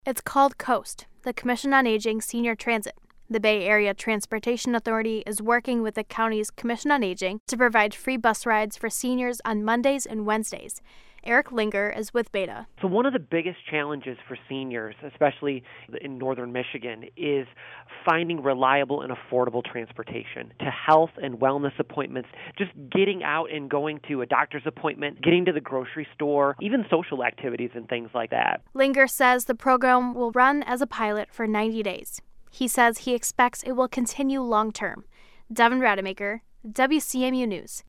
It's called COAST, the Commission on Aging Senior Transit. The Bay Area Transportation Authority is working with the county's Commission on Aging to provide free bus rides for seniors on Mondays and Wednesdays. Eric Linger is with Beta. So one of the biggest challenges for seniors, especially in northern Michigan, is finding reliable and affordable transportation to health and wellness appointments, just getting out and going to a doctor's appointment, getting to the grocery store, even social activities and things like that. Linger says the program will run as a pilot for 90 days. He says he expects it will continue long-term. Devin Rademacher, WCMU News.